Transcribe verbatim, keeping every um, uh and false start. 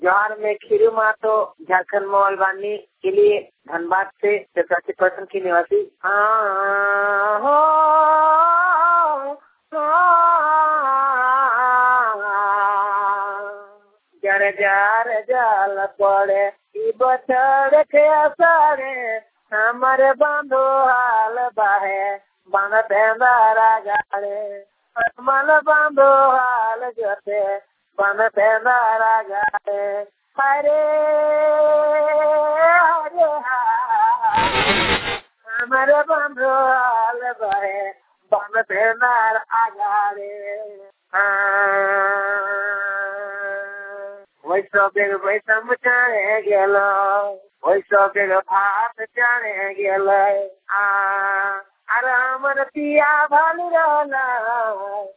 जवाहर में खीरू मातो झारखंड मोल बानी के लिए धनबाद से चौरासी परसेंट की निवासी। जड़ जार जाल पड़े बछड़ के असरे हमारे बंधु हाल बाहे बन तेंदारा गाड़े मन बंधु हाल जोते बन तेंदारा गाड़े हरे हरे हमारे बंधु हाल बाहे बन तेंदारा गाड़े। वैसा बेग वैसा मचाने गेलो वैसा बेग भात जाने गेलो आ अरे हमर पिया भालू रहला